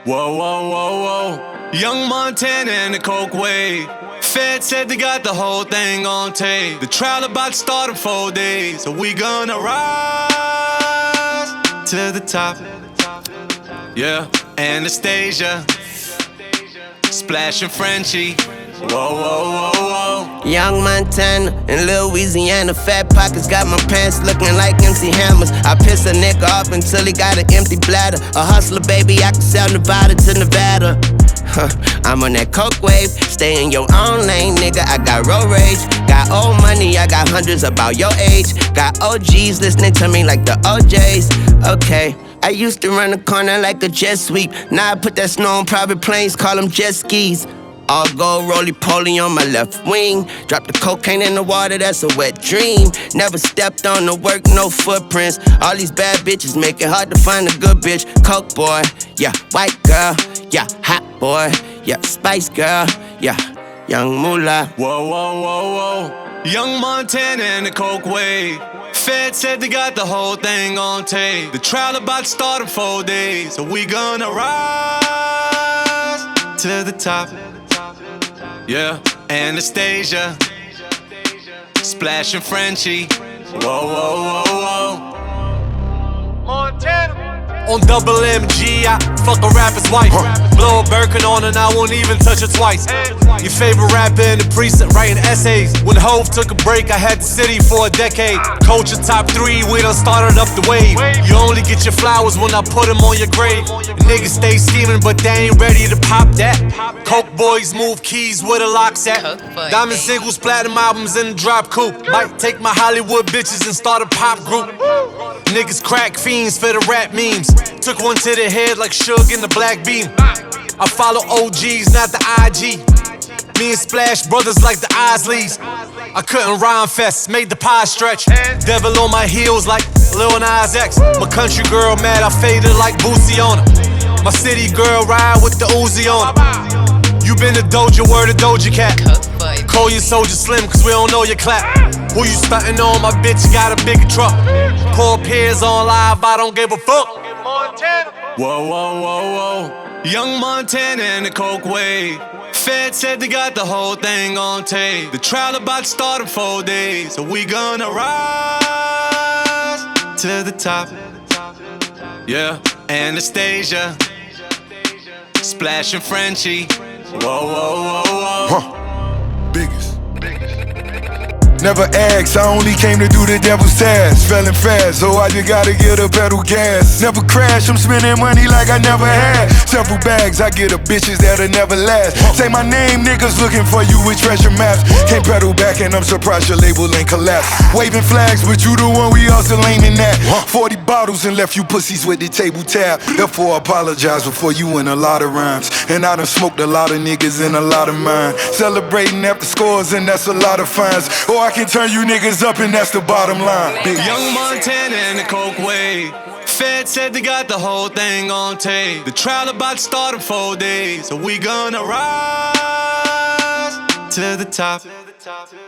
Whoa, whoa, whoa, whoa. Young Montana and the Coke wave. Fed said they got the whole thing on tape. The trial about to start in 4 days. So we gonna rise to the top. Yeah, Anastasia, splashing Frenchie. Whoa, whoa, whoa, whoa. Young Montana in Louisiana, fat pockets got my pants looking like MC Hammers. I piss a nigga off until he got an empty bladder. A hustler, baby, I can sell Nevada to Nevada. I'm on that coke wave, stay in your own lane, nigga. I got road rage, got old money, I got hundreds about your age. Got OGs listening to me like the OJs. Okay, I used to run the corner like a jet sweep. Now I put that snow on private planes, call them jet skis. All gold roly-poly on my left wing. Drop the cocaine in the water, that's a wet dream. Never stepped on the work, no footprints. All these bad bitches make it hard to find a good bitch. Coke boy, yeah, white girl, yeah, hot boy, yeah, spice girl, yeah, young moolah. Whoa, whoa, whoa, whoa. Young Montana and the Coke wave. Fed said they got the whole thing on tape. The trial about to start in 4 days. So we gonna rise to the top. Yeah, Anastasia, splashing Frenchie. Whoa, whoa, whoa, whoa. Montana. On double MG, I fuck a rapper's wife. Blow a Birkin on and I won't even touch her twice. Your favorite rapper in the precinct writing essays. When Hove took a break, I had the city for a decade. Culture top 3, we done started up the wave. You only get your flowers when I put them on your grave. Niggas stay scheming, but they ain't ready to pop that. Coke boys move keys where the locks at. Diamond singles, platinum albums in the drop coupe. Might take my Hollywood bitches and start a pop group. Niggas crack fiends for the rap memes. Took one to the head like Suge in the Black Beam. I follow OGs, not the IG. Me and Splash brothers like the Isleys. I couldn't rhyme fest, made the pie stretch. Devil on my heels like Lil Nas X. My country girl mad, I faded like Boosie on her. My city girl ride with the Uzi on her. You been to Doja, word of Doja Cat. Call your soldier slim, cause we don't know your clap. Who you stuntin' on? My bitch got a bigger truck. Pour peers on live, I don't give a fuck. Whoa, whoa, whoa, whoa. Young Montana and the Coke wave. Fed said they got the whole thing on tape. The trial about to start in 4 days. So we gonna rise to the top. Yeah, Anastasia, splashing Frenchie. Whoa, whoa, whoa, whoa. Biggest. Never asked, I only came to do the devil's task. Failing fast, so I just gotta get a pedal gas. Never crash, I'm spending money like I never had. Several bags, I get a bitches that'll never last. Say my name, niggas looking for you with treasure maps. Can't pedal back and I'm surprised your label ain't collapsed. Waving flags, but you the one we all still aiming at. 40 bottles and left you pussies with the table tap. Therefore I apologize before you in a lot of rhymes. And I done smoked a lot of niggas in a lot of mine. Celebrating after scores and that's a lot of fines. Or I can turn you niggas up and that's the bottom line. Young Montana and the Coke wave. Fed said they got the whole thing on tape. The trial about to start in 4 days. So we gonna rise to the top.